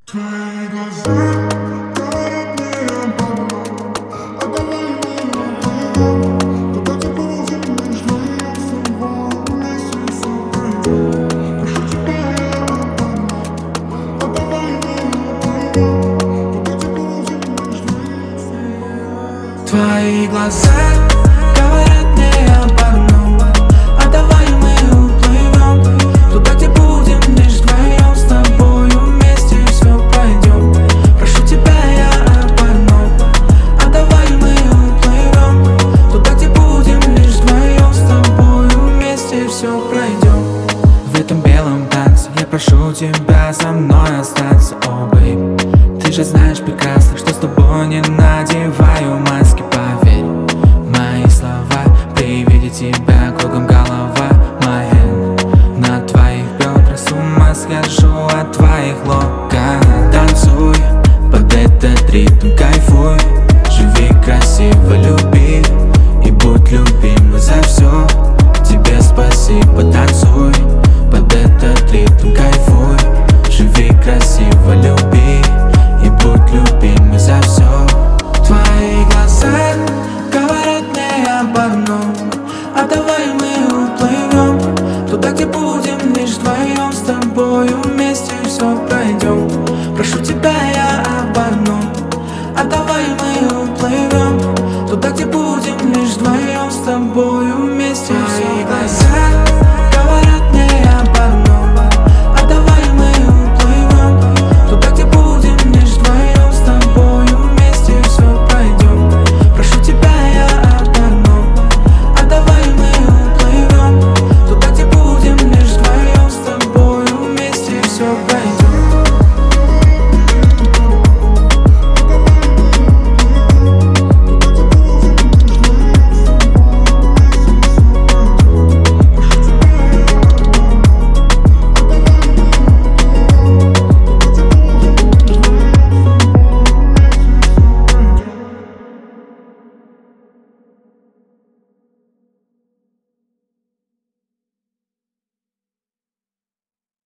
Твои глаза говорят мне об одном: а давай мы уплывем туда, где будем лишь вдвоем с тобой, вместе всё пройдем. Прошу тебя я об одном: а давай мы уплывем туда, где будем лишь вдвоем с тобой. Твои глаза говорят мне об одном: а давай мы уплывем туда, где будем лишь вдвоем с тобою, вместе все пройдем. Прошу тебя я об одном: а давай мы уплывем туда, где будем лишь вдвоем с тобою, вместе все пройдем. В этом белом танце я прошу тебя со мной остаться, о, бэйб. Ты же знаешь прекрасно, что с тобой не надеваю маски, поверь. Мои слова при виде тебя кругом голова, my hand. На твоих бедрах с ума схожу от твоих локонов. Танцуй под этот ритм, кайфуй, живи красиво, люби и будь любим за все. Тебе спасибо, танцуй под этот ритм, кайфуй, живи красиво, люби и будь любим за все. Твои глаза говорят мне об одном: а давай мы уплывем туда, где будем лишь вдвоем с тобою, вместе все пройдем. Прошу тебя я об одном: а давай мы уплывем туда, где будем лишь вдвоем с тобою,